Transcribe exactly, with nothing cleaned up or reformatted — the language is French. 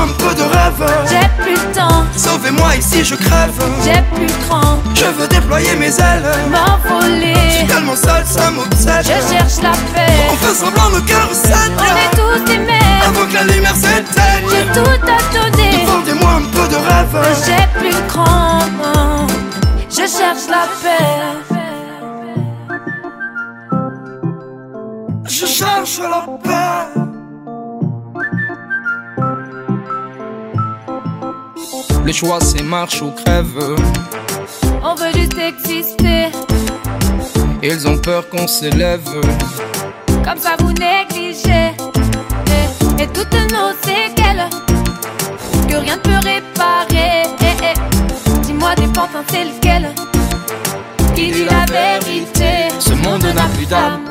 un peu de rêve. J'ai plus le temps, Sauvez-moi ici je crève. j'ai plus le cran, Je veux déployer mes ailes. Je m'envoler. suis tellement seul, ça m'obsède. Je cherche la paix, On fait semblant, nos cœurs recèdent. on est tous des mères. Avant que la lumière s'éteigne. J'ai tout à donner, Vendez-moi un peu de rêve. j'ai plus le cran. Je cherche la paix. Je cherche la paix. Le choix c'est marche ou crève. On veut juste exister, Ils ont peur qu'on s'élève. comme ça vous négligez. Et, et toutes nos séquelles, que rien ne peut réparer. Eh, eh. Dis-moi des pantins c'est lequel qui dit la vérité. Ce monde n'a plus d'âme.